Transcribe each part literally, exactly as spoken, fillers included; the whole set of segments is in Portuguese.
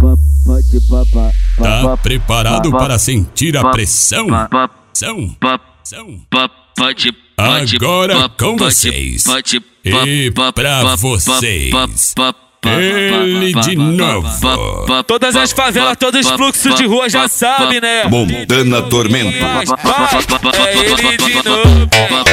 Tá preparado para sentir a pressão? São, são. Agora com vocês e pra vocês, ele de novo. Todas as favelas, todos os fluxos de rua já sabem, né? Montana Tormento. É ele de novo.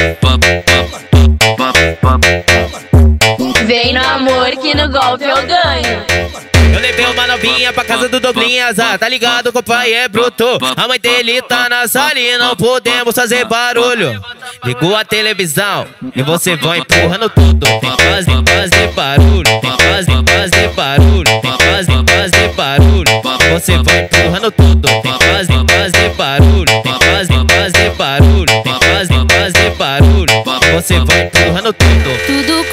Vem no amor que no golpe eu ganho. Eu levei uma novinha pra casa do Douglinhas, ah, tá ligado que o pai é bruto. A mãe dele tá na sala e não podemos fazer barulho. Ligou a televisão e você vai empurrando tudo. Tem que fazer, fazer barulho, tem que fazer, fazer barulho, tem que fazer, fazer barulho. Você vai empurrando tudo. Tem que fazer, fazer barulho, tem que fazer, fazer barulho, tem que fazer, fazer barulho. Você vai empurrando tudo. Tudo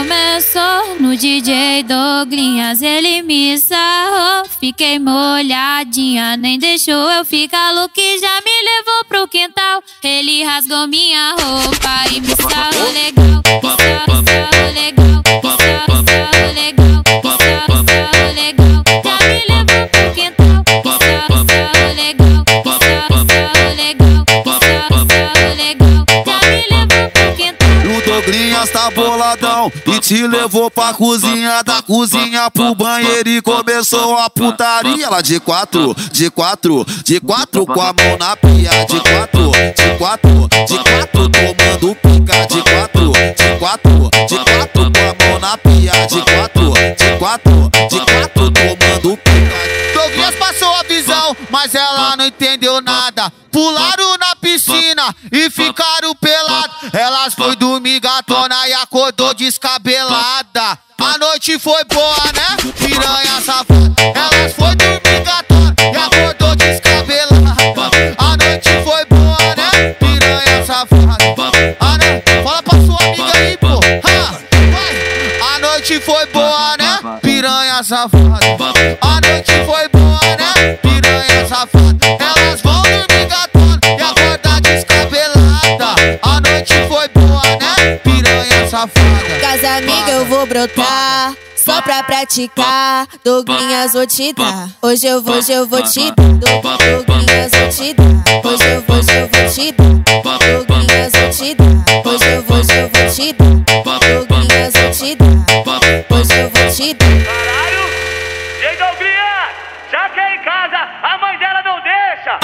começou no D J Douglinhas, ele me sarrou, fiquei molhadinha, nem deixou eu ficar louca e já me levou pro quintal. Ele rasgou minha roupa e me sarrou legal, me sarrou legal, me sarrou legal, me sarrou legal, já me levou pro quintal. Me sarrou legal, me sarrou legal, me sarrou legal, já me levou pro quintal. O Douglinhas tá boladão e te levou pra cozinha, da cozinha pro banheiro e começou a putaria. Lá de quatro, de quatro, de quatro com a mão na pia. De quatro, de quatro, de quatro tomando pica. De quatro, de quatro, de quatro com a mão na pia. De quatro, de quatro, de quatro tomando pica. Douglinhas passou a visão, mas ela não entendeu nada. Pularam na piscina e ficaram pelados. Elas foi dormir gatona e acordou descabelada. A noite foi boa, né? Piranha safada. Elas foi dormir gatona e acordou descabelada. A noite foi boa, né? Piranha safada. Ah, né? Fala pra sua amiga aí, pô. Ha! Vai. A noite foi boa, né? Piranha safada. A noite foi boa, né? Piranha safada. Elas vão dormir gatona e acordar descabelada. A noite foi boa, né? Piranha safada. Casa amiga eu vou brotar, só pra praticar. Douglinhas vou te dar, hoje eu vou, hoje eu vou te dar. Douglinhas vou te dar, hoje eu vou, hoje eu vou te dar. Douglinhas vou te dar, hoje eu vou, hoje eu vou te dar. Douglinhas vou te dar, hoje eu vou te dar. Caralho! Ei, Douglinhas! Já que é em casa, a mãe dela não deixa!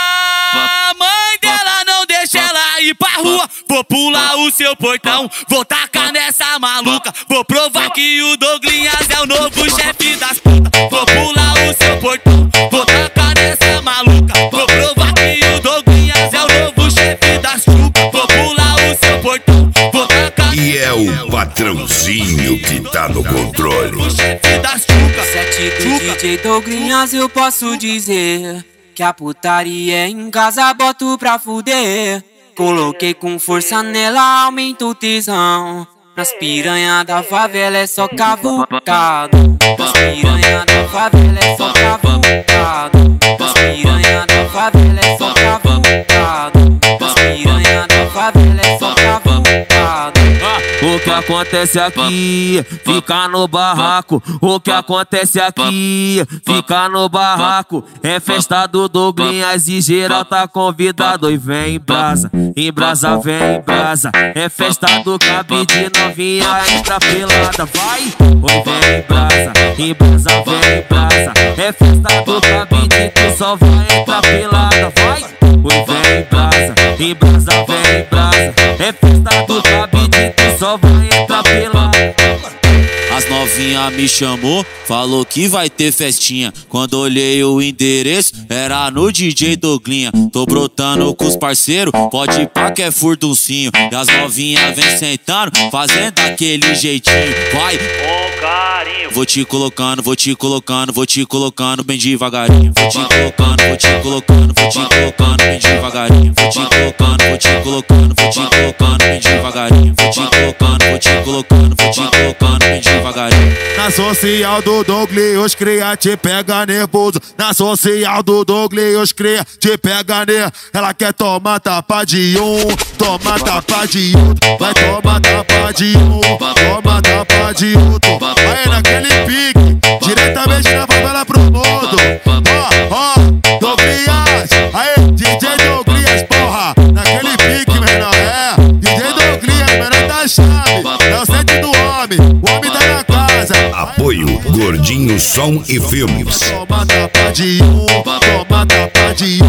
A mãe dela não deixa ela ir pra rua. Vou pular o seu portão, vou tacar nessa maluca. Vou provar que o Douglinhas é o novo chefe das putas. Vou pular o seu portão, vou tacar nessa maluca. Vou provar que o Douglinhas é o novo chefe das chupas. Vou pular o seu portão, vou tacar. E é o patrãozinho que tá no controle. O chefe das chupas. Sete do D J Douglinhas eu posso dizer que a putaria em casa boto pra fuder. Coloquei com força nela, aumenta o tesão. Nas piranha da favela é só cavucado. Nas piranha da favela é só cavucado. Nas piranha da favela é só cavucado. Nas piranha da favela é só cavucado. O que acontece aqui, fica no barraco. O que acontece aqui, fica no barraco. É festa do Douglinhas e geral tá convidado. E vem em brasa, em brasa, vem em brasa. É festa do cabide, novinha entra pelada. Vai, oi, vem em brasa, em brasa, vem em brasa. É festa do cabide, tu só vai entrar pelada. Vai, oi, vem em brasa, em brasa, vem em brasa. É festa do cabide, tu só vai entrar pelada. As novinha me chamou, falou que vai ter festinha. Quando olhei o endereço, era no D J Douglinha. Tô brotando com os parceiros, pode ir pra que é furduncinho. E as novinha vem sentando, fazendo aquele jeitinho. Vai, com carinho. Vou te colocando, vou te colocando, vou te colocando bem devagarinho. Vou te colocando, vou te colocando, vou te colocando bem devagarinho. Vou te colocando, vou te colocando, vou te colocando bem devagarinho. Vou te colocando, vou te colocando, vou te colocando bem devagarinho. Na social do Douglinhas cria, te pega nervoso. Na social do Douglinhas cria, te pega nervoso. Ela quer tomar tapa de um, toma tapa de outro. Vai tomar tapa de um, toma tapa de outro. Aí naquele pique, diretamente na favela pro morro. casa. Apoio Gordinho Som e Filmes. Toma tapa de um, toma tapa de